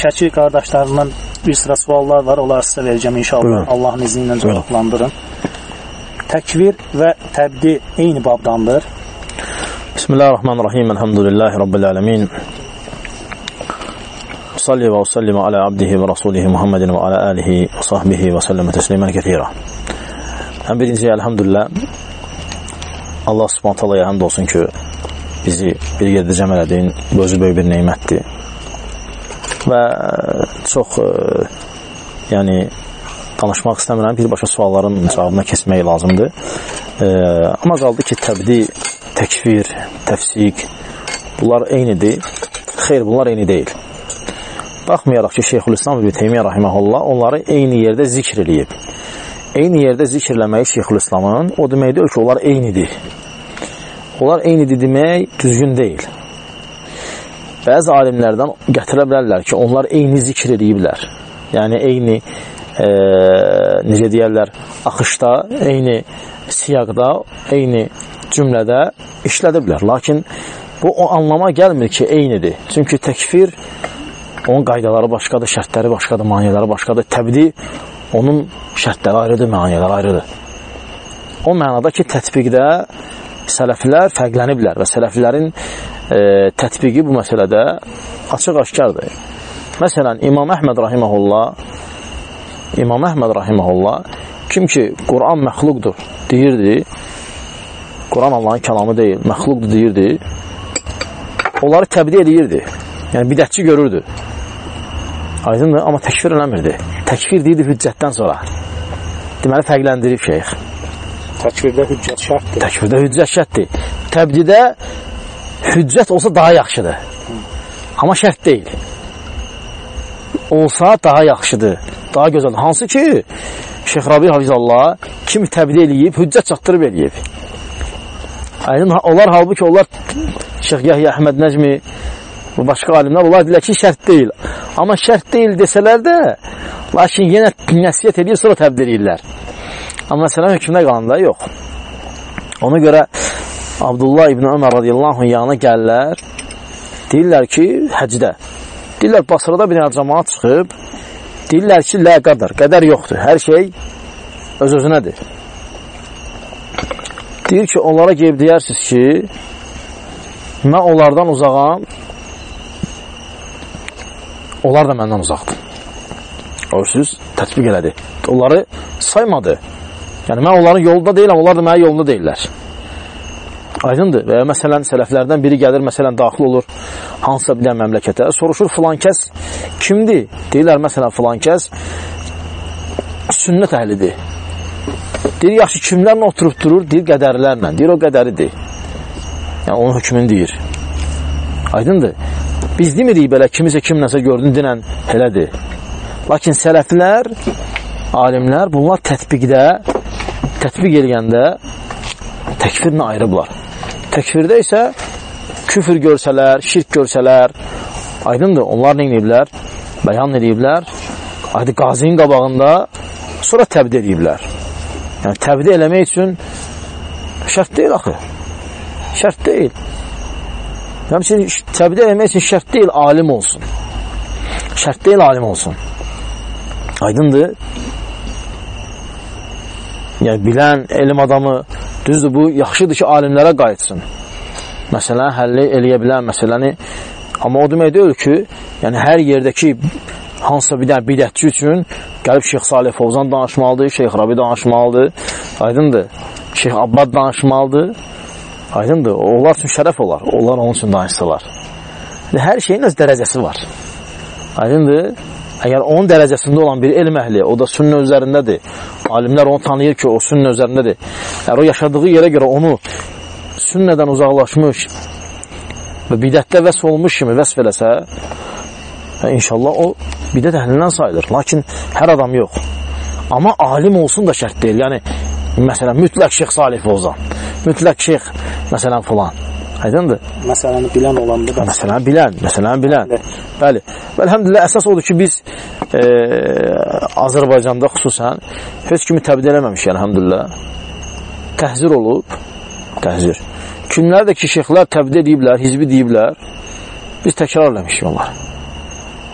Şəki qardaşlarından bir sıra suallar var. Onları sizə verəcəm inşallah. Buyurun. Allahın izni ilə cavablandırın. Təkvir və təbdi eyni babdandır. Bismillahirrahmanirrahim. Elhamdülillahi Rabbil alemin. Salli və usallimu ala abdihi və rasulihi Muhammedin və ala alihi və sahbihi və səlləmə təslimən kəthira. Ən birinci, elhamdülillah, Allah subhanahu ta'ala'ya həmd olsun ki, bizi bir yerdə cəm elədiyin özü böyük bir neymətdir. Və çox danışmaq istəmirəm, birbaşa sualların cavabına keçmək lazımdır. Amma qaldı ki, təbdi, təkfir, təfsik, bunlar eynidir. Xeyr, bunlar eyni deyil. Baxmayaraq ki, Şeyxülislam İbn Teymiyyə rahimehullah onları eyni yerdə zikr eləyib. Eyni yerdə zikirləməyi Şeyxülislamın o deməkdir ki, onlar eynidir. Onlar eynidir demək düzgün deyil. Bəzi alimlərdən gətirə bilərlər ki, onlar eyni zikr eləyiblər. Yəni, eyni, necə deyərlər, axışda, eyni siyaqda, eyni cümlədə işlədiblər. Lakin bu o anlama gəlmir ki, eynidir. Çünki təkfir, onun qaydaları başqadır, şərtləri başqadır, maniyyələri başqadır. Təbdi, onun şərtləri ayrıdır, maniyyələri ayrıdır. O mənada ki, tətbiqdə sələflər fərqləniblər və sələflərin tətbiqi bu məsələdə açıq-aşkardır. Məsələn, İmam Əhməd rahiməhullah kim ki, Quran məxluqdur deyirdi, Quran Allahın kəlamı deyil, məxluqdur deyirdi, onları təbdi edirdi. Yəni, bidətçi görürdü. Aydındır, amma təkfir eləmirdi. Təkfir deyirdi hüccətdən sonra. Deməli, fərqləndirib şeyx. Təkvirdə hüccət şərtdir. Təkvirdə hüccət şərtdir. Təbdidə hüccət olsa daha yaxşıdır. Amma şərt deyil. Olsa daha yaxşıdır, daha gözəldir. Hansı ki, Şeyx Rabi Hafizallah kimi təbdi eləyib, hüccət çatdırıb eləyib. Onlar, halbuki onlar Şeyx Yahya Əhməd Nəcmi, bu başqa alimlər, onlar deyilər ki, şərt deyil. Amma şərt deyil desələr də, lakin yenə nəsiyyət edir, sonra təbdi edirlər. Amma məsələn, hökmünə qalanda yox. Ona görə Abdullah İbn Ömər radiyallahu anh yanına gəlirlər, deyirlər ki, həcdə. Deyirlər, Basrada bir cəmaat çıxıb, deyirlər ki, lə qədər, qədər yoxdur, hər şey öz-özünədir. Deyir ki, onlara qeyb deyərsiniz ki, mən onlardan uzağam, onlar da məndən uzaqdır. Görürsünüz, tətbiq elədi. Onları saymadı. Yəni, mən onların yolunda deyiləm, onlar da mənə yolunda deyirlər. Aydındır. Və ya məsələn, sələflərdən biri gəlir, məsələn, daxil olur hansısa bir məmləkətə, soruşur, filan kəs kimdir? Deyirlər, məsələn, filan kəs sünnət əhlidir. Deyir, yaxşı, kimlərlə oturub durur? Deyir, qədərlərlə. Deyir, o qədəridir. Yəni, onun hökmünü deyir. Aydındır. Biz demirik belə, kimisə kimləsə gördün, dinən elədir. Lakin sələflər, alimlər, bunlar tətbiq eləyəndə təkfirinə ayrıblar. Təkfirdə isə küfür görsələr, şirk görsələr, aydındır, onlar nə ediblər? Bəyan ediblər, qazinin qabağında, sonra təbdi ediblər. Yəni, təbdi eləmək üçün şərt deyil axı. Şərt deyil. Yəni, təbdi eləmək üçün şərt deyil, alim olsun. Şərt deyil, alim olsun. Aydındır. Yəni, bilən, elm adamı, düzdür, bu yaxşıdır ki, alimlərə qayıtsın. Məsələn, həlli eləyə bilən məsələni. Amma o demək deyil ki, yəni hər yerdəki hansısa bir dənə bidətçi üçün gəlib Şeyx Salih Fovzan danışmalıdır, Şeyx Rabi danışmalıdır, aydındır, Şeyx Abbad danışmalıdır, aydındır, onlar üçün şərəf olar, onlar onun üçün danışsalar. Hər şeyin öz dərəcəsi var, aydındır. Əgər onun dərəcəsində olan bir elm əhli, o da sünnə üzərindədir, alimlər onu tanıyır ki, o sünnə üzərindədir. Əgər o yaşadığı yerə görə onu sünnədən uzaqlaşmış və bidətdə vəsf olmuş kimi vəsf eləsə, inşallah o bidət əhlindən sayılır. Lakin hər adam yox. Amma alim olsun da şərt deyil. Yəni, məsələn, mütləq Şeyx Salih Fovzan, mütləq Şeyx, məsələn, filan. Aydındır? Məsələni bilən olanda da. Məsələni bilən. Bəli. Və əlhəmdülillah, əsas odur ki, biz Azərbaycanda xüsusən heç kimi təbdi eləməmişik, əlhəmdülillah. Təhzir olub, təhzir. Kimlər də ki, şeyxlər təbdi ediblər, hizbi deyiblər, biz təkrar eləmişik onlar.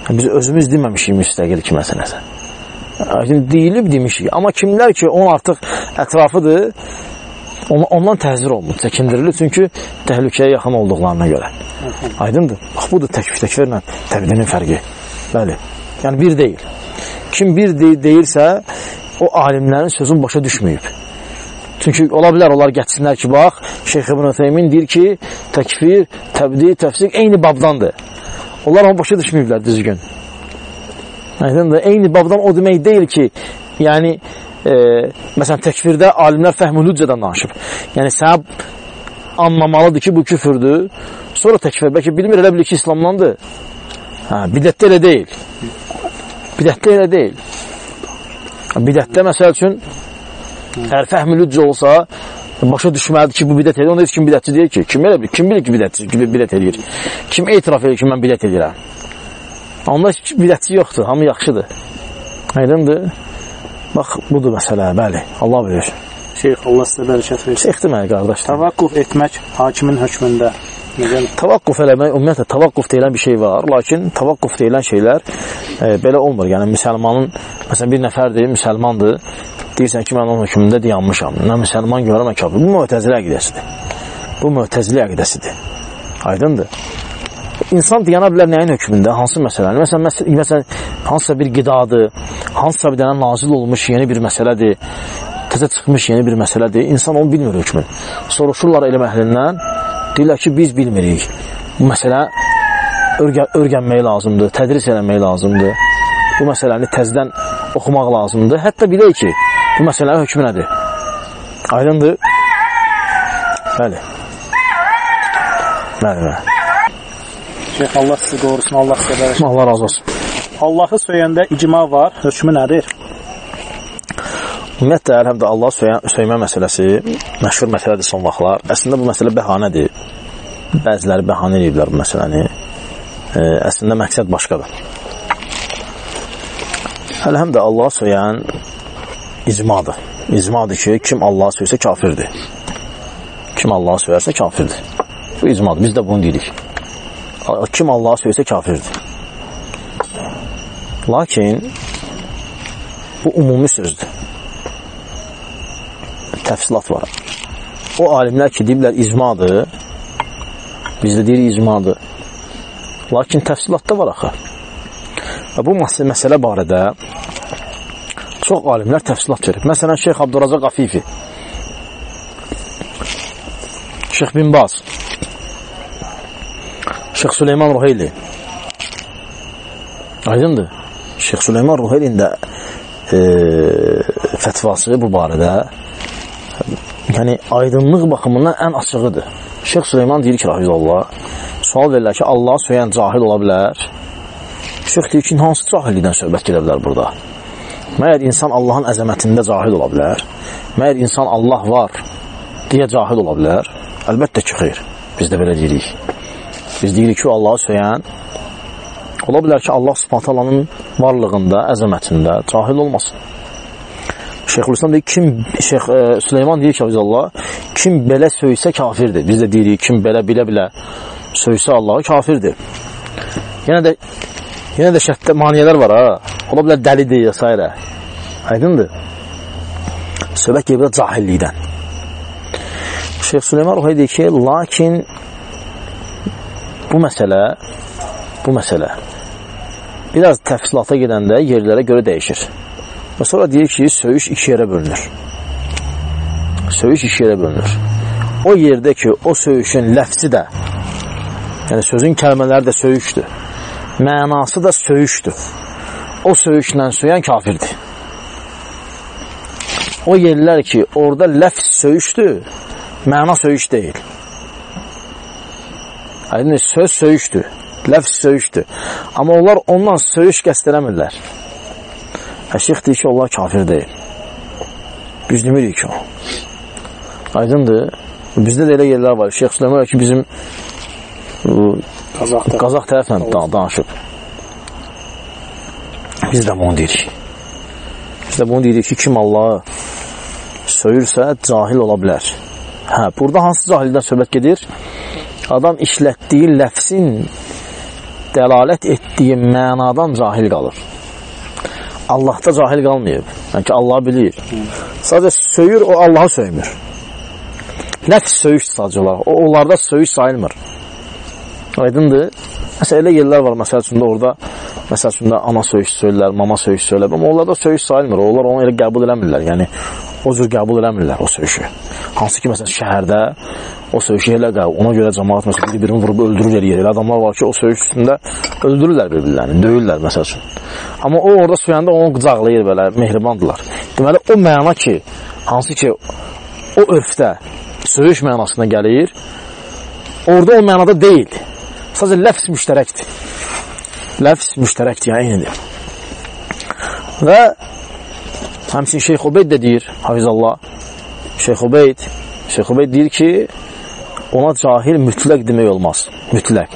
Biz özümüz deməmişik müstəqil kiməsə nəsə. Deyilib demişik. Amma kimlər ki, onun artıq ətrafıdır, ondan təhzir olunur, çəkindirilir. Çünki təhlükəyə yaxın olduqlarına görə. Aydındır. Bax, budur təkvirlə təbdinin fərqi. Bəli. Yəni, bir deyil. Kim bir deyirsə, o alimlərin sözün başa düşməyib. Çünki ola bilər, onlar gətirsinlər ki, bax, Şeyx İbn Ütheymin deyir ki, təkfir, təbdi, təfsik eyni babdandır. Onlar onu başa düşməyiblər düzgün. Aydındır. Eyni babdan o demək deyil ki, yəni, məsələn, təkfirdə alimlər fəhm-ül hüccədən danışıb. Yəni, sənə anlamalıdır ki, bu küfürdür. Sonra təkfir, bəlkə bilmir, elə bilir ki, İslamdandır. Bidətdə elə deyil. Bidətdə elə deyil. Bidətdə, məsəl üçün, əgər fəhm-ül hüccə olsa, başa düşməlidir ki, bu bidət edir. Onda heç kim bidətçi deyir ki. Kim bilir ki, bidət edir? Kim etiraf edir ki, mən bidət edirəm? Onda bidətçi yoxdur, hamı yaxşıdır. Aydındır? Bax, budur məsələ, bəli, Allah bilir. Şeyx, Allah sizə bərəkət versin. Şeyx deməli, qardaş. Tavaqquf etmək hakimin hökmündə. Tavaqquf eləmək, ümumiyyətlə, tavaqquf deyilən bir şey var, lakin tavaqquf deyilən şeylər belə olmur. Yəni, müsəlmanın, məsələn, bir nəfərdir, müsəlmandır, deyirsən ki, mən onun hökmündə dayanmışam. Nə müsəlman görəmə kafir. Bu Mu'təzilə əqidəsidir. Bu Mu'təzilə əqidəsidir. Aydındır. İnsan dayana bilər nəyin hökmündə? Hansı məsələni? Məsələn, hansısa bir qidadır, hansısa bir dənə nazil olmuş yeni bir məsələdir, təzə çıxmış yeni bir məsələdir. İnsan onu bilmir hökmün. Soruşurlar elm əhlindən, deyirlər ki, biz bilmirik. Bu məsələ örgənmək lazımdır, tədris eləmək lazımdır. Bu məsələni təzdən oxumaq lazımdır. Hətta bilək ki, bu məsələnin hökmü nədir? Aydındır? Bəli. Bəli. Şeyx, Allah sizi qorusun, Allah sizə bərəkət. Allah razı olsun. Allahı söyəndə icma var, hökmü nədir? Ümumiyyətlə, əlhəmdə Allah söymə məsələsi məşhur məsələdir son vaxtlar. Əslində bu məsələ bəhanədir. Bəziləri bəhanə ediblər bu məsələni. Əslində məqsəd başqadır. Əlhəmdə Allah söyləyən icmadır. İcmadır ki, kim Allah söysə kafirdir. Kim Allah söyərsə kafirdir. Bu icmadır. Biz də bunu deyirik. Kim Allah söysə kafirdir. Lakin bu ümumi sözdür. Təfsilat var. O alimlər ki, deyiblər icmadır. Biz də deyirik icmadır. Lakin təfsilatda var axı. Və bu məsələ barədə çox alimlər təfsilat verib. Məsələn, Şeyx Abdurrazaq Afifi, Şeyx Bin Baz, Şeyx Süleyman Ruheyli. Aydındır. Şeyx Süleyman Ruheylin də fətvası bu barədə yəni aydınlıq baxımından ən açığıdır. Şeyx Süleyman deyir ki, rahizallah, sual verirlər ki, Allah söyən cahil ola bilər. Şeyx deyir ki, hansı cahillikdən söhbət gedə bilər burada? Məyər insan Allahın əzəmətində cahil ola bilər? Məyər insan Allah var deyə cahil ola bilər? Əlbəttə ki, xeyr. Biz də belə deyirik. Biz deyirik ki, Allahı söyən ola bilər ki, Allah Subhanahu taalanın varlığında, əzəmətində cahil olmasın. Şeyxülislam deyir, Şeyx Süleyman deyir ki, Allah, kim belə söysə kafirdir. Biz də deyirik, kim belə bilə-bilə söysə Allahı kafirdir. Yenə də şərtdə maniyələr var, ha. Ola bilər dəlidir, ya s. Aydındır. Söhbət gedir cahillikdən. Şeyx Süleyman Ruhey deyir ki, lakin bu məsələ biraz təfsilata gedəndə yerlərə görə dəyişir. Və sonra deyir ki, söyüş iki yerə bölünür. Söyüş iki yerə bölünür. O yerdə ki, o söyüşün ləfsi də, yəni sözün kəlmələri də söyüşdür. Mənası da söyüşdür. O söyüşlə söyən kafirdir. O yerlər ki, orada ləfs söyüşdür, məna söyüş deyil. Yəni, söz söyüşdür, ləfs söyüşdür. Amma onlar ondan söyüş qəsd eləmirlər. Şeyx deyir ki, onlar kafir deyil. Biz demirik ki, o. Aydındır. Bizdə də elə yerlər var. Şeyx Süleyman ki, bizim Qazaq tərəflə danışıb. Biz də bunu deyirik. Biz də bunu deyirik ki, kim Allahı söyürsə, cahil ola bilər. Burada hansı cahildən söhbət gedir? Adam işlətdiyi ləfsin dəlalət etdiyi mənadan cahil qalır. Allahda cahil qalmayıb. Yəni ki, Allah bilir. Sadəcə söyür, o Allahı söymür. Nəfs söyüş sadəcə olaraq. O, onlarda söyüş sayılmır. Aydındır. Məsələn, elə yerlər var, məsəl üçün də orada, məsəl üçün də ana söyüş söyürlər, mama söyüş söyürlər. Amma onlarda söyüş sayılmır. Onlar onu elə qəbul eləmirlər. Yəni, o cür qəbul eləmirlər o söyüşü. Hansı ki, məsələn, şəhərdə o söyüşü elə qəbul. Ona görə cəmaat, məsələn, bir-birini vurub öldürür eləyir. Elə adamlar var ki, o söyüş üstündə öldürürlər bir-birlərini, döyürlər, məsəl üçün. Amma o orada söyəndə onu qucaqlayır belə, mehribandılar. Deməli, o məna ki, hansı ki, o örfdə söyüş mənasına gəlir, orada o mənada deyil. Sadəcə ləfs müştərəkdir. Ləfs müştərəkdir, yəni eynidir. Və həmçinin Şeyx Ubeyd də deyir, hafizallah, Şeyx Ubeyd deyir ki, ona cahil mütləq demək olmaz. Mütləq.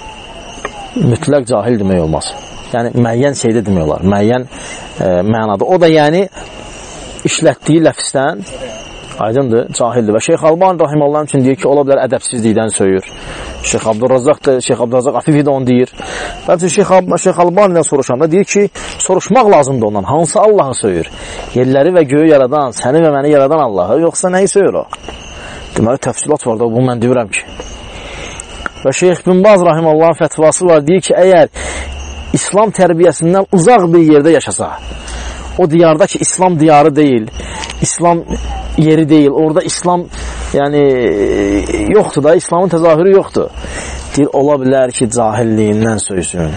Mütləq cahil demək olmaz. Yəni, müəyyən şeydə demək olar. Müəyyən mənada. O da yəni, işlətdiyi ləfsdən aydındır, cahildir. Və Şeyx Albani rahimallahu üçün deyir ki, ola bilər ədəbsizlikdən söyür. Şeyx Abdurrazzaq Afifi də onu deyir. Bəlkə Şeyx Albani'dən soruşanda deyir ki, soruşmaq lazımdır ondan. Hansı Allahı söyür? Yerləri və göyü yaradan, səni və məni yaradan Allahı, yoxsa nəyi söyür o? Deməli, təfsilat var da, bunu mən deyirəm ki. Və Şeyx bin Baz rahimallahın fətvası var, deyir ki, əgər İslam tərbiyəsindən uzaq bir yerdə yaşasa, o diyarda ki, İslam diyarı deyil, İslam yeri deyil, orada İslam yəni yoxdur da, İslamın təzahürü yoxdur. Deyir, ola bilər ki, cahilliyindən söysün.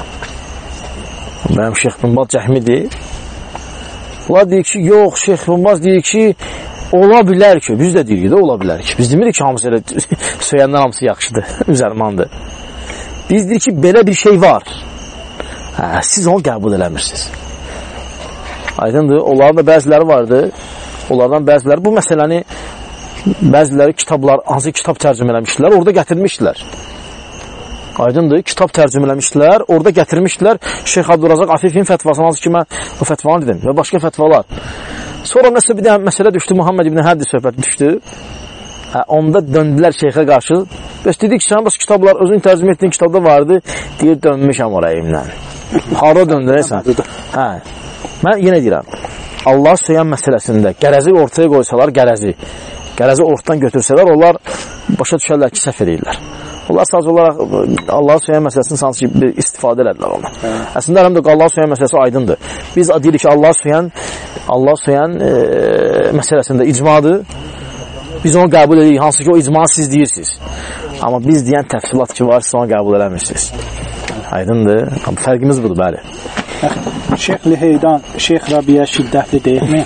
Mənim Şeyx bin Baz cəhmidir. Onlar deyir ki, yox, Şeyx bin Baz deyir ki, ola bilər ki, biz də deyirik də, ola bilər ki. Biz demirik ki, hamısı elə söyəndən hamısı yaxşıdır, müsəlmandır. Biz deyirik ki, belə bir şey var. Hə, siz onu qəbul eləmirsiniz. Aydındır, onların da bəziləri vardı. Onlardan bəziləri bu məsələni, bəziləri kitablar, hansı kitab tərcümə eləmişdilər, orada gətirmişdilər. Aydındır, kitab tərcümə eləmişdilər, orada gətirmişdilər Şeyx Abdurrazzaq Afifin fətvasını, hansı ki, mən o fətvanı dedim və başqa fətvalar. Sonra nəsə bir dənə məsələ düşdü, Muhammed ibn Həddi söhbəti düşdü. Onda döndülər şeyxə qarşı. Bəs dedik ki, sən bəs kitablar, özün tərcümə etdiyin kitabda vardı, deyir, dönmüşəm orayımdan. Harada döndürəysən? Hə, mən yenə deyirəm, Allah söyən məsələsində qərəzi ortaya qoysalar, qərəzi ortadan götürsələr, onlar başa düşərlər ki, səhv edirlər. Onlar sadəcə olaraq Allahı söyən məsələsini sansı ki, istifadə edərlər onlar. Əslində, həm də Allahı söyən məsələsi aydındır. Biz deyirik ki, Allah söyən məsələsində icmadır. Biz onu qəbul edirik, hansı ki, o icmanı siz deyirsiniz. Amma biz deyən təfsilat ki, var, siz onu qəbul eləmirsiniz. Aydındır. Fərqimiz budur, bəli. Şeyx Liheydan, Şeyx Rabiyə şiddətli deyilmi?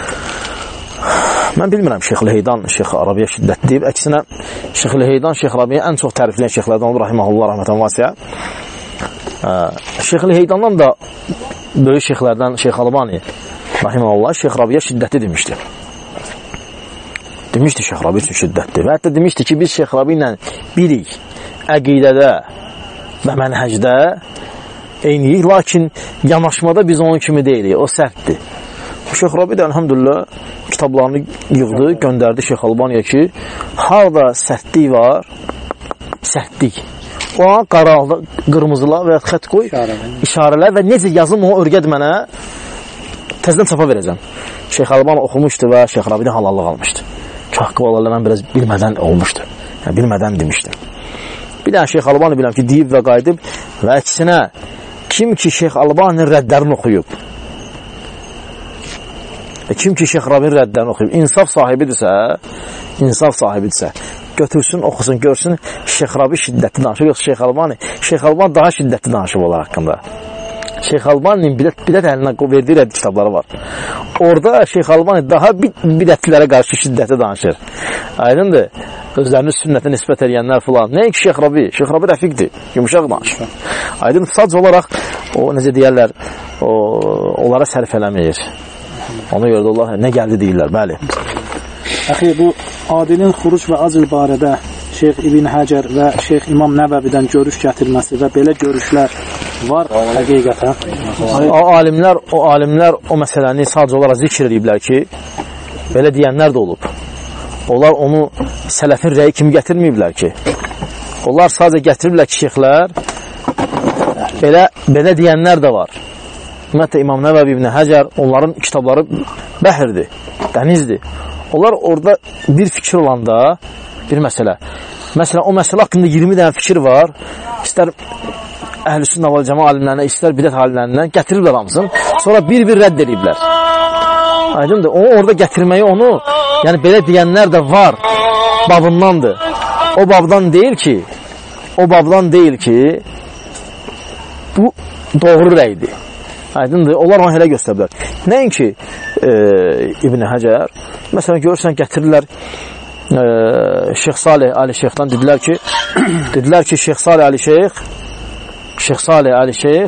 Mən bilmirəm Şeyx Liheydan, Şeyx Rabiyə şiddətli deyib. Əksinə, Şeyx Liheydan, Şeyx Rabiyə ən çox tərifləyən şeyxlərdən olur, rahiməhullah, rəhmətən vasiyə. Şeyx Liheydandan da böyük şeyxlərdən Şeyx Albani, rahiməhullah, Şeyx Rabiyə şiddətli demişdi. Demişdi Şeyx Rabiyə üçün şiddətli. Və hətta demişdi ki, biz Şeyx Rabiyə ilə birik əqidədə və mənhəcdə eyniyik, lakin yanaşmada biz onun kimi deyilik, o sərtdir. Şeyx Rabi də əlhamdülillah kitablarını yığdı, göndərdi Şeyx Albaniyə ki, harada sərtlik var, sərtlik. Ona qaralı, qırmızıla və ya xət qoy, işarələr və necə yazım onu örgəd mənə, təzdən çapa verəcəm. Şeyx Albani oxumuşdu və Şeyx Rabidən halallıq almışdı. Haqqı vallahi mən biraz bilmədən olmuşdu. Yəni, bilmədən demişdim. Bir dənə Şeyx Albani biləm ki, deyib və qayıdıb və əksinə, kim ki Şeyx Albani'nin rəddlərini oxuyub, kim ki Şeyx Rabi'nin rəddlərini oxuyub, insaf sahibidirsə, götürsün, oxusun, görsün, Şeyx Rabi şiddətli danışıb, yoxsa Şeyx Albani daha şiddətli danışıb onlar haqqında. Şeyx Albani'nin bidət əlinə verdiyi rəddi kitabları var. Orada Şeyx Albani daha bidətlilərə qarşı şiddətli danışır. Aydındır. Özlərini sünnətə nisbət edənlər filan. Nəinki Şeyx Rabi? Şeyx Rabi rəfiqdir. Yumuşaq danışır. Aydın sadəcə olaraq o necə deyərlər, onlara sərf eləmir. Ona görə də Allah nə gəldi deyirlər. Bəli. Əxi, bu Adilin xuruc və acl barədə Şeyx İbn Həcər və Şeyx İmam Nəvəvidən görüş gətirməsi və belə görüşlər var həqiqətən. O alimlər o məsələni sadəcə olaraq zikr ediblər ki, belə deyənlər də olub. Onlar onu sələfin rəyi kimi gətirməyiblər ki. Onlar sadəcə gətiriblər ki, şeyxlər Belə deyənlər də var. Ümumiyyətlə İmam Nəvəvi İbn Həcər, onların kitabları bəhirdir, dənizdir. Onlar orada bir fikir olanda, bir məsələ. Məsələn, o məsələ haqqında 20 dənə fikir var. İstər Əhl-i-Sünnə və Cəmaə alimlərinə, istər bidət alimlərindən gətiriblər hamısını. Sonra bir-bir rədd ediblər. Aydındır. Onu orada gətirməyi onu, yəni belə deyənlər də var babındandır. O babdan deyil ki, bu doğru rəydir. Aydındır. Onlar onu elə göstəriblər. Nəinki İbn Həcər, məsələn, görürsən, gətirirlər Şeyx Salih Ali Şeyxdən dedilər ki, Şeyx Salih Ali Şeyx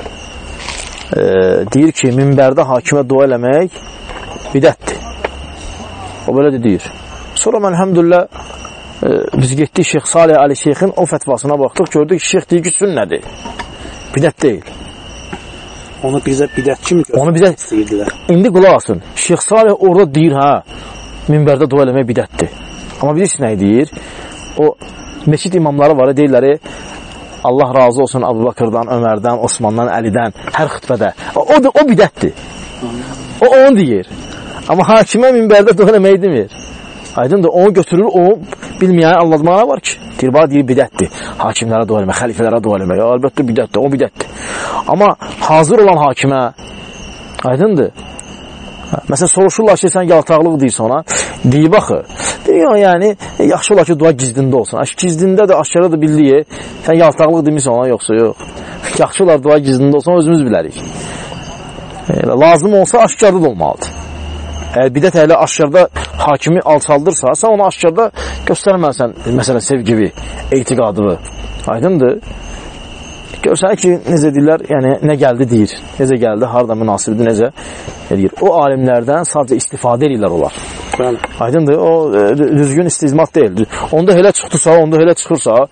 deyir ki, minbərdə hakimə dua eləmək bidətdir. O belə de deyir. Sonra mən əlhəmdülillah biz getdik Şeyx Salih Ali Şeyxin o fətvasına baxdıq, gördük ki, Şeyx deyir ki, sünnədir. Bidət deyil. Onu bizə bidətçi mi istəyirdilər? İndi qulaq asın. Şeyx Salih orada deyir, minbərdə dua eləmək bidətdir. Amma bilirsiniz nə deyir? O meçid imamları var, deyirlər, Allah razı olsun Əbu Bakırdan, Ömərdən, Osmandan, Əlidən, hər xütbədə. O bidətdir. O onu deyir. Amma hakimə minbərdə dua eləmək demir. Aydındır, onu götürür, o bilməyəni anlatmağa var ki, deyir bidətdir. Hakimlərə dua eləmək, xəlifələrə dua eləmək, əlbəttə bidətdir, o bidətdir. Amma hazır olan hakimə, aydındır, məsələn, soruşurlar ki, sən yaltaqlıq deyirsən ona, deyib axı, deyir, yəni, yaxşı olar ki, dua gizdində olsun. Gizdində də, aşkara da bildiyi, sən yaltaqlıq demirsən ona, yoxsa yox. Yaxşı olar dua gizdində olsun, özümüz bilərik. Lazım olsa, aşkarda da olmalıdır. Bidət əhli aşkarda hakimi alçaldırsa, sən onu aşkarda göstərməsən, məsələn, sevgivi, etiqadını. Aydındır. Görsən ki, necə deyirlər, yəni, nə gəldi deyir, necə gəldi, harada münasibdir, necə deyir. O alimlərdən sadəcə istifadə edirlər olar. Aydındır, o düzgün istizmat deyil. Onda elə çıxdısa, onda elə çıxırsa,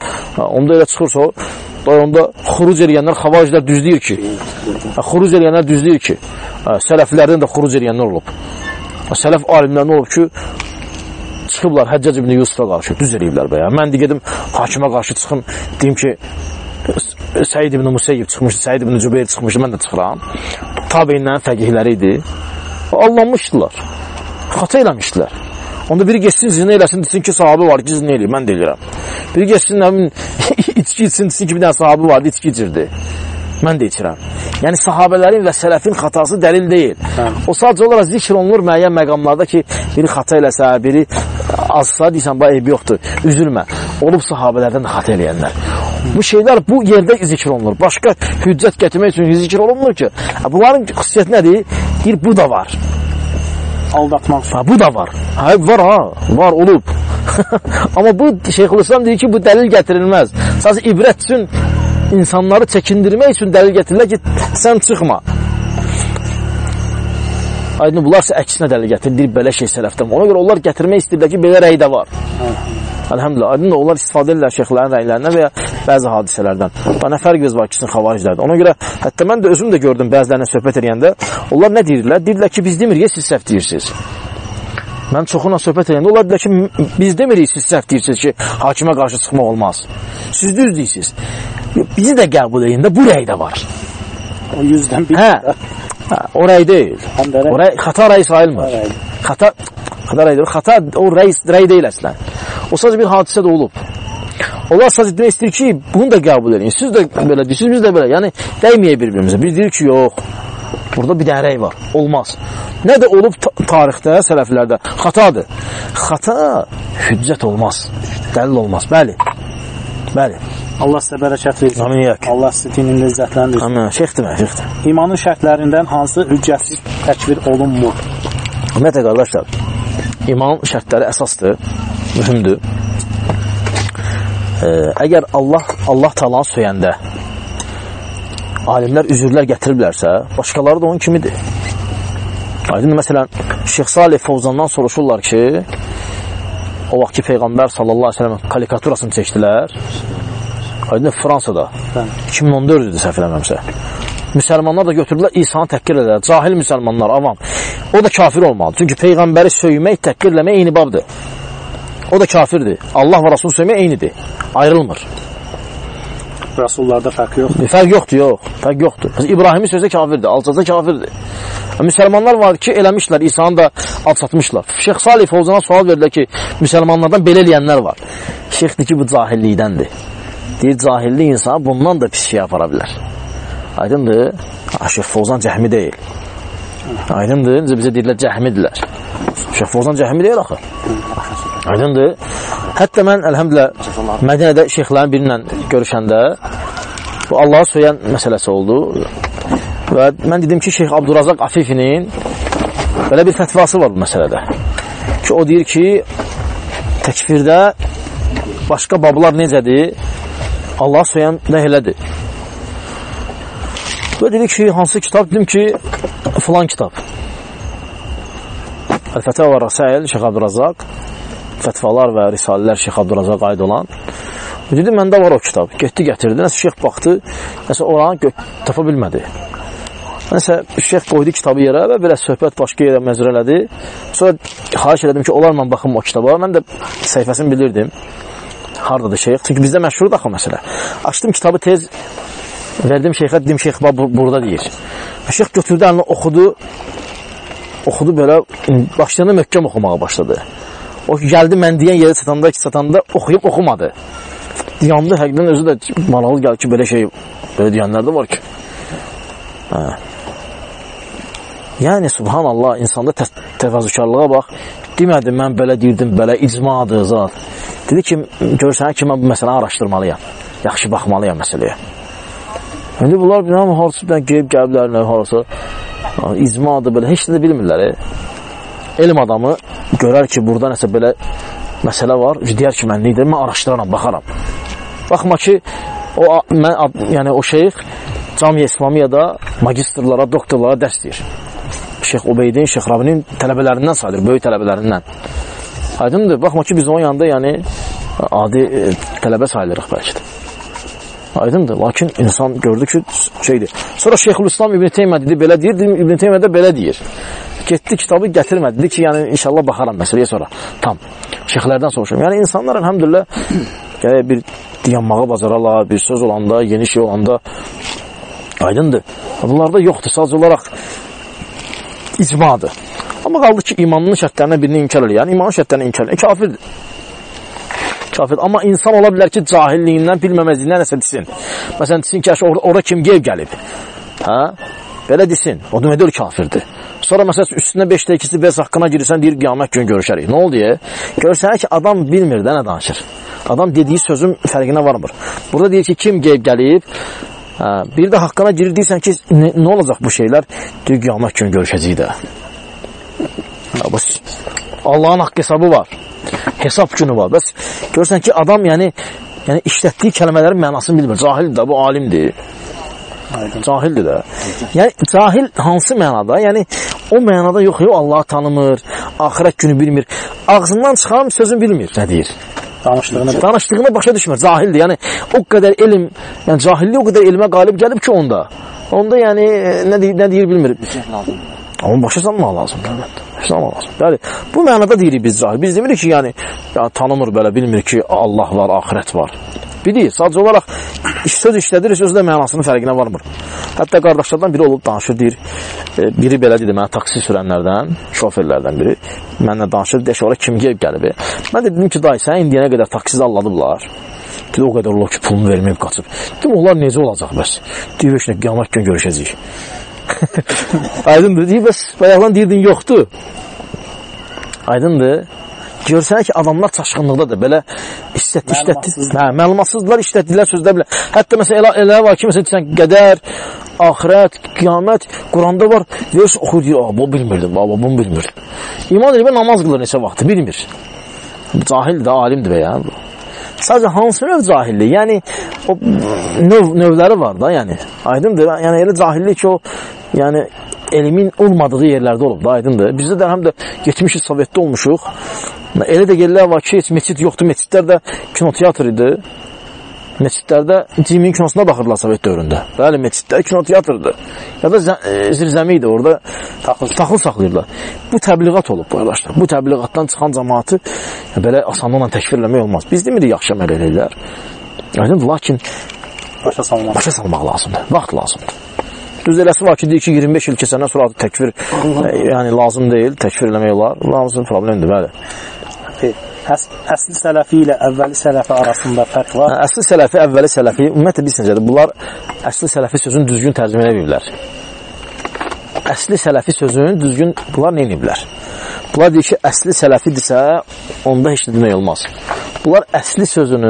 onda xuruc eləyənlər, xavacilər düzdür ki, sələflərdən də xuruc eləyənlər olub. Sələf alimlərində olub ki, çıxıblar Həccac ibn Yusufa qarşı, düz eləyiblər bəyə. Mən dedim, hakimə qarşı çıxım, deyim ki, Səid ibn Museyyib çıxmışdı, Səid ibn Cübeyr çıxmışdı, mən də çıxıram. Tabeyinlərin fəqihləri idi. Allanmışdılar, xata eləmişdilər. Onda biri geçsin zina eləsin, desin ki, sahabı var ki, zina eləyir, mən də eləyirəm. Biri geçsin, içki içsin, desin ki, bir dənə sahabı vardı, içki içirdi. Mən də içirəm. Yəni, sahabələrin və sələfin xatası dəlil deyil. O sadəcə olaraq zikr olunur müəyyən məqamlarda ki, biri xata eləsə, biri azsa, deyirsən, eybi yoxdur, üzülmə. Olub sahabələrdən də xata eləyənlər. Bu şeylər bu yerdə zikr olunur. Başqa hüccət gətirmək üçün zikr olunmur ki, bunların xüsusiyyəti nədir? Deyir, bu da var. Aldatmaq. Bu da var. Var, olub. Amma bu, Şeyxülislam deyir ki, bu dəlil gətirilməz. Sadəcə ibrət üçün, insanları çəkindirmək üçün dəlil gətirirlər ki, sən çıxma. Aydın, bunlarsa əksinə dəlil gətirir, belə şey sələfdən. Ona görə onlar gətirmək istəyirlər ki, belə rəy də var. Əlhəmdülillah, aydın da onlar istifadə edirlər şeyxlərin rəylərindən və ya bəzi hadisələrdən. Nə fərq var ki, xavariclərdir. Ona görə, hətta mən də özüm də gördüm bəzilərinə söhbət edəndə, onlar nə deyirlər? Deyirlər ki, biz demirik, siz səhv deyirsiniz. Mən çoxunla söhbət edəndə, onlar deyirlər ki, biz demirik, siz səhv deyirsiniz ki, hakimə qarşı çıxmaq olmaz. Siz düz deyirsiniz. Bizi də qəbul edin də, bu rəy də var. O 100-dən bir. O rəy deyil. O rəy, xata rəy sayılmır. Xata o rəy deyil əslən. O sadəcə bir hadisə də olub. Onlar sadəcə demək istəyir ki, bunu da qəbul edin. Siz də belə deyirsiniz, biz də belə. Yəni, dəyməyək bir-birimizə. Biz deyirik ki, yox, burada bir dənə rəy var. Olmaz. Nə də olub tarixdə, sələflərdə? Xatadır. Xata hüccət olmaz. Dəlil olmaz. Bəli. Allah sizə bərəkət versin. Allah sizə dinin ləzzətləndirsin. Amin. Şeyxdir. İmanın şərtlərindən hansı hüccətsiz təkvir olunmur? Ümumiyyətlə, qardaşlar, iman şərtləri əsasdır, mühümdür. Əgər Allah talanı söyəndə alimlər üzürlər gətiriblərsə, başqaları da onun kimidir. Aydın, məsələn, Şeyx Salih Fovzandan soruşurlar ki, o vaxt ki, Peyğəmbər sallallahu aleyhi ve sellem karikaturasını çəkdilər. Aydın, Fransada 2014-dür səhv eləməmsə. Müsəlmanlar da götürdülər, İsa'nı təhqir edilər. Cahil müsəlmanlar, avam. O da kafir olmalı. Çünki Peyğəmbəri söymək, təhqir eləmək eyni babdır. O da kafirdir. Allah və Rasul söymək eynidir. Ayrılmır. Rasullarda fərq yoxdur. Fərq yoxdur, yox. Fərq yoxdur. İbrahimi sözdə kafirdir, alçatda kafirdir. Müsəlmanlar var ki, eləmişlər, İsa'nı da alçatmışlar. Şeyx Salih Fovzana sual verirlər ki, müsəlmanlardan belə eləyənlər var. Şeyx deyir ki, bu cahillikdəndir. Deyir, cahillik insan bundan da pis şey yapara bilər. Aydındır. Şeyx Fovzan cəhmi deyil. Aydındır. Bizə deyirlər cəhmidirlər. Şeyx Fovzan cəhmi deyil axı. Aydındır. Hətta mən, əlhəmdülə, Mədinədə şeyxlərin birinlə görüşəndə bu Allahı söyən məsələsi oldu. Və mən dedim ki, Şeyx Abdurazaq Afifinin belə bir fətvası var bu məsələdə. Ki, o deyir ki, təkfirdə başqa bablar necədir? Allahı söyən nə elədir? Və dedik ki, hansı kitab? Dedim ki, filan kitab. Əl-Fətə və Rəsail, Şeyx Abdurazaq, fətvalar və risalələr Şeyx Abdurazaq aid olan. Dedim, məndə var o kitab. Getdi, gətirdi. Nəsə şeyx baxdı, nəsə oranı tapa bilmədi. Nəsə şeyx qoydu kitabı yerə və belə söhbət başqa yerə məzr elədi. Sonra xahiş elədim ki, olarla baxım o kitaba. Mən də səhifəsini bilirdim. Hardadır şeyx? Çünki bizdə məşhur daxı məsələ. Açdım kitabı tez, verdim şeyxə, dedim şeyx burada deyir. Şeyx götürdü, əlini oxudu belə, başlarına möhkəm oxumağa başladı. O ki, gəldi mən deyən yerə satanda oxuyub oxumadı. Yandı, həqiqdən özü də maralı gəldi ki, belə deyənlər də var ki. Yəni, subhanallah, insanda təvazükarlığa bax, demədi, mən belə deyirdim, belə icmadır, zat. Dedi ki, görürsən ki, mən bu məsələni araşdırmalıyam, yaxşı baxmalıyam məsələyə. İndi bunlar bilməm, harası qeyb gəliblər, harası icmadır, belə, heç də bilmirlər. Elm adamı görər ki, burada nəsə belə məsələ var, deyər ki, mən neydir, mən araşdıraram, baxaram. Baxma ki, o şeyx Camiə İslamiyədə magistrlara, doktorlara dərs deyir. Şeyx Ubeydin, Şeyx Rabinin tələbələrindən sayılır, böyük tələbələrindən. Aydındır, baxma ki, biz onun yanında adi tələbə sayılırıq bəlkə də. Aydındır, lakin insan gördü ki, şeydir. Sonra Şeyxülislam İbn Teymiyyə dedi, belə deyir, İbn Teymiyyə də belə deyir. Getdi, kitabı gətirmədi, dedi ki, yəni inşallah baxaram məsələyə sonra, tam. Şeyxlərdən soruşurum. Yəni insanlar, əlhəmdülillah, bir dayanmağı bacararlar, bir söz olanda, yeni şey olanda, aydındır. Bunlarda yoxdur, sadəcə olaraq icmadır. Amma qaldı ki, imanının şərtlərinə birini inkar edir. Yəni, imanın şərtlərini inkar edir. Kafirdir. Kafir. Amma insan ola bilər ki, cahilliyindən, bilməməzliyindən nəsə desin. Məsələn, desin ki, ora kim qeyb gəlib? Hə? Belə desin. O demək kafirdir. Sonra məsələn, üstünə 5-də 2-si bəz haqqına girirsən, deyir, qiyamət günü görüşərik. Nə oldu ya? Görürsən ki, adam bilmir də nə danışır. Adam dediyi sözün fərqinə varmır. Burada deyir ki, kim qeyb gəlib? Bir də haqqına girir, deyirsən ki, nə olacaq bu şeylər? Deyir, qiyamət günü görüşəcək də. Allahın haqq hesabı var. Hesab günü var. Bəs görürsən ki, adam yəni işlətdiyi kəlmələrin mənasını bilmir. Cahildir də, bu alimdir. Cahildir də. Yəni, cahil hansı mənada? Yəni, o mənada yox, Allah'ı tanımır, axirət günü bilmir. Ağzından çıxan sözünü bilmir. Nə deyir? Danışdığını başa düşmür. Cahildir. Yəni, o qədər elm, yəni cahillik o qədər elmə qalib gəlib ki, onda. Onda yəni, nə deyir bilmir. Amma başa salmaq lazımdır. Bəli, bu mənada deyirik biz cahil. Biz demirik ki, yəni, tanımır belə, bilmir ki, Allah var, axirət var. Bilir, sadəcə olaraq söz işlədir, sözlə mənasının fərqinə varmır. Hətta qardaşlardan biri olub danışır, deyir, biri belə dedi, mənə taksi sürənlərdən, şoferlərdən biri, mənlə danışır, deyir, ora kim gəlib gəlib. Mən də dedim ki, dayı, sən indiyənə qədər taksidə alladıblar. Dedi, o qədər olur ki, pulunu verməyib qaçıb. Dedim, onlar necə olacaq bəs? Deyir, heç nə, qiyamət gün görüşəcəyik. Aydındır, deyir, bəs bayaqdan deyirdin, yoxdur. Aydındır. Görsən ki, adamlar çaşqınlıqdadır, belə məlumatsızlar, işlətdilər sözlər bilər. Hətta məsələn, elə var ki, məsələn, qədər, axirət, qiyamət, Quranda var, verirsə, oxuyur, deyir, bu bilmirdim, bunu bilmirdim. İman edib, namaz qılır neçə vaxtı, bilmir. Cahildir, alimdir və yəni. Sadəcə, hansı növ cahillik? Yəni, o növləri var da, yəni, aydındır. Yəni, elə cahillik ki, o, yəni, elmin olmadığı yerlərdə olub da, aydındır. Bizdə də həm də 70 Sovetdə olmuşuq. Elə də yerlər var ki, heç meçid yoxdur. Meçidlər də kinoteatr idi. Meçidlərdə cimin kinosuna baxırdılar Sovet dövründə. Bəli, meçidlər kinoteatrdır. Ya da zirzəmi idi, orada taxıl saxlayırlar. Bu təbliğat olub bu arkadaşlar. Bu təbliğatdan çıxan cəmaatı belə asanlıqla təkfir eləmək olmaz. Biz demirik, yaxşı əməl edirlər. Lakin başa salmaq lazımdır. Vaxt lazımdır. Düz eləsi var ki, deyir ki, 25 il keçəndən sonra təkfir yəni lazım deyil, təkfir eləmək olar. Lazım problemdir, bəli. Əsli sələfi ilə əvvəli sələfi arasında fərq var. Əsli sələfi, əvvəli sələfi, ümumiyyətlə biz necədir? Bunlar əsli sələfi sözünü düzgün tərcümə edə bilirlər. Əsli sələfi sözünü düzgün bunlar nə ediblər? Bunlar deyir ki, əsli sələfidirsə, onda heç nə demək olmaz. Bunlar əsli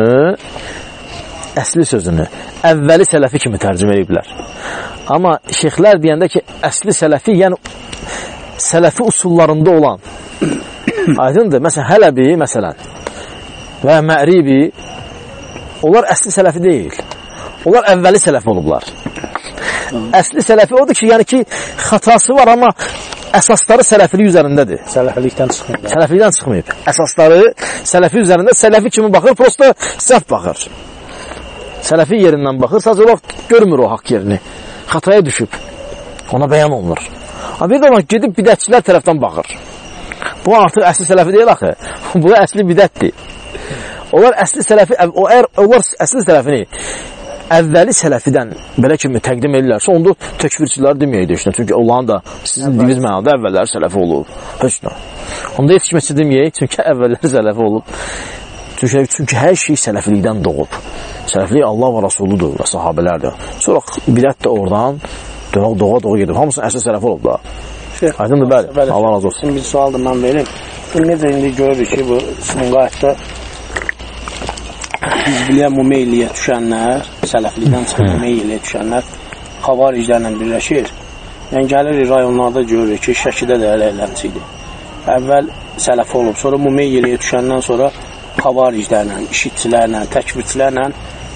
sözünü əvvəli sələfi kimi tərcümə ediblər. Amma şeyxlər deyəndə ki, əsli sələfi, yəni sələfi usullarında olan, aydındır, məsələn, Hələbi, məsələn, və Məribi, onlar əsli sələfi deyil. Onlar əvvəli sələfi olublar. Əsli sələfi odur ki, yəni ki, xatası var, amma əsasları sələfilik üzərindədir. Sələfilikdən çıxmayıb. Sələfilikdən çıxmayıb. Əsasları sələfi üzərində, sələfi kimi baxır, prosta səhv baxır. Sələfi yerindən baxır, sadəcə olaraq görmür o haqq yerini. Xataya düşüb. Ona bəyan olunur. Amma bir də ona gedib bidətçilər tərəfdən baxır. Bu artıq əsli sələfi deyil axı. Bu əsli bidətdir. Onlar əsli sələfi, onlar əsli sələfini əvvəli sələfidən belə kimi təqdim edirlərsə, onda təkfirçilər deməyəydi heç nə. Çünki onların da sizin dediyiniz mənada əvvəlləri sələfi olub. Heç nə. Onda yetişməsi deməyək, çünki əvvəlləri sələfi olub. Çünki hər şey sələfilikdən doğub. Sələfilik Allah və Rasuludur və sahabələrdir. Sonra bidət də oradan doğa gedib. Hamısının əsli sələfi olub da. Aydındır, bəli. Allah razı olsun. Şimdi bir sualdır mən verim. Necə indi görürük ki, bu Sumqayıtda hizbiliyə, mumeyliyə düşənlər, sələflikdən çıxıb mumeyliyə düşənlər xavariclərlə birləşir. Yəni gəlirik rayonlarda görürük ki, Şəkidə də elənciydi. Əvvəl sələfi olub, sonra mumeyliyə düşəndən sonra xavariclərlə, işitçilərlə, təkbirçilərlə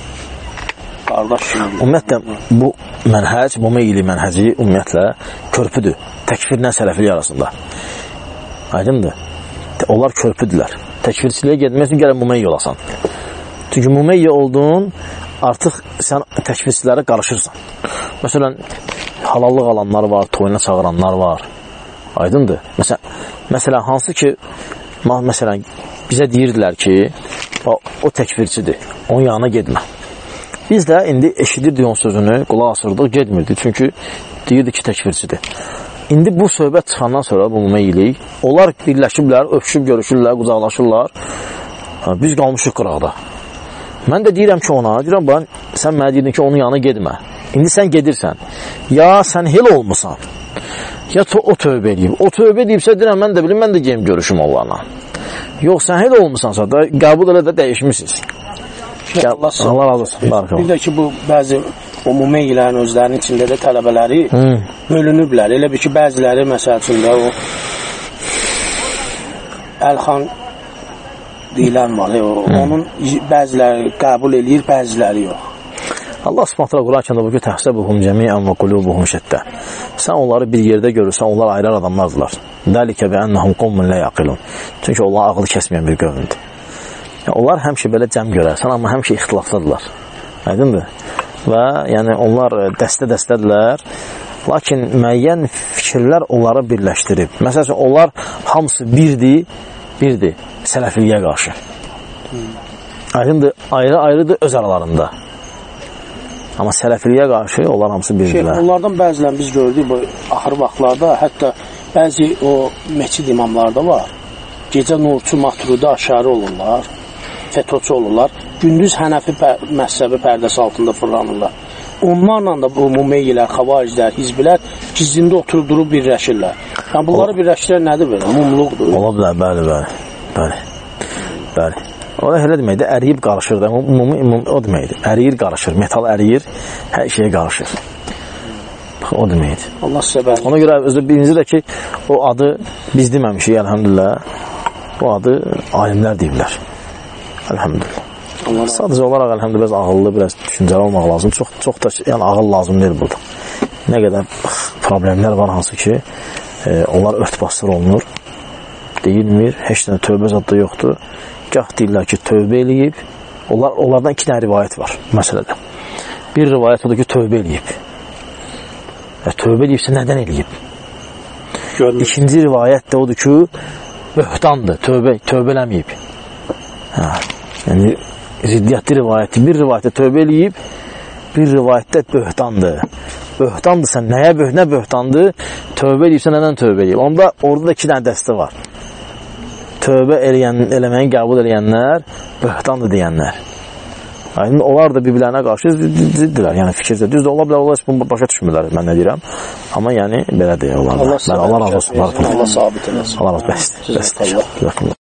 qardaş kimi. Ümumiyyətlə, bu mənhəc, mumeyli mənhəci ümumiyyətlə körpüdür. Təkfirlə sələfilik arasında. Aydındır. Onlar körpüdürlər. Təkfirçiliyə gedmək üçün gələn mumeyli olasan. Çünki mumeyyə olduğun artıq sən təkfirçilərə qarışırsan. Məsələn, halallıq alanlar var, toyuna çağıranlar var. Aydındır. Məsələn, hansı ki, məsələn, bizə deyirdilər ki, o təkfirçidir, onun yanına gedmə. Biz də indi eşidirdik onun sözünü, qulaq asırdıq, gedmirdik. Çünki deyirdi ki, təkfirçidir. İndi bu söhbət çıxandan sonra bu mumeylik, onlar birləşiblər, öpüşüb görüşürlər, qucaqlaşırlar. Biz qalmışıq qıraqda. Mən də deyirəm ki ona, sən mənə deyirdin ki, onun yanına gedmə. İndi sən gedirsən. Ya sən hel olmusan, ya o tövbə edib. O tövbə edibsə, deyirəm, mən də bilim, mən də geyim görüşüm onlarla. Yox, sən hel olmusansa da, qəbul elə də dəyişmişsiniz. Allah razı olsun. Bir də ki, bu bəzi o mumeylərin özlərinin içində də tələbələri bölünüblər. Elə bir ki, bəziləri, məsəl üçün də o Əlxan deyilən var, onun bəziləri qəbul eləyir, bəziləri yox. Allah Subhanahu Quran-ı bu ki, təhsəbuhum cəmiən və qulubuhum şəttə. Sən onları bir yerdə görürsən, onlar ayrı adamlardılar. Dəlikə və ennəhum qommun lə yaqilun. Çünki onlar ağlı kəsməyən bir qövmdür. Onlar həmişə belə cəm görərsən, amma həmişə ixtilaflıdırlar. Aydındır? Və yəni onlar dəstədədirlər, lakin müəyyən fikirlər onları birləşdirib. Məsələn, onlar hamısı birdir sələfiliyə qarşı. Aydındır, ayrı-ayrıdır öz aralarında. Amma sələfiliyə qarşı onlar hamısı birdirlər. Onlardan bəzilən biz gördük bu axır vaxtlarda, hətta bəzi o məscid imamlarda var. Gecə nurçu, maturidi, aşarı olurlar, fetoçu olurlar. Gündüz Hənəfi məzhəbi pərdəsi altında fırlanırlar. Onlarla da bu mumeyyilər, xavariclər, hizbilər gizlində oturub durub birləşirlər. Yəni bunları birləşdirən nədir belə? Mumluqdur. Ola bilər, bəli. O da elə deməkdir, əriyib qarışır da. O deməkdir, əriyir qarışır, metal əriyir, hər şeyə qarışır. O deməkdir. Allah sizə bəli. Ona görə birinci də ki, o adı biz deməmişik, əlhəmdülillah. O adı alimlər deyiblər. Əlhəmdülillah. Sadəcə olaraq əlhəmdülillah ağıllı, biraz düşüncəli olmaq lazım. Çox da yəni, ağıl lazım deyil burada. Nə qədər problemlər var hansı ki, onlar örtbasdır olunur, deyilmir, heç də tövbə zadda yoxdur. Gah deyirlər ki, tövbə eləyib, onlardan iki dənə rivayət var məsələdə. Bir rivayət odur ki, tövbə eləyib. Tövbə eləyibsə, nədən eləyib? İkinci rivayət də odur ki, böhtandır, tövbə eləməyib. Yəni, ziddiyyətli rivayətdir. Bir rivayətdə tövbə eləyib, bir rivayətdə böhtandır. Böhtandırsa nəyə nə böhtandır? Tövbə edibsə nədən tövbə edib? Onda orada da 2 dənə dəstə var. Tövbə eləməyi qəbul edənlər, böhtandır deyənlər. Yəni, onlar da bir-birlərinə qarşı ziddirlər. Yəni, fikircə düzdür, ola bilər, onlar bunu başa düşmürlər, mən nə deyirəm. Amma yəni, belə deyək onlar. Allah razı olsun. Allah sabit eləsin. Allah razı olsun. Bəsdir.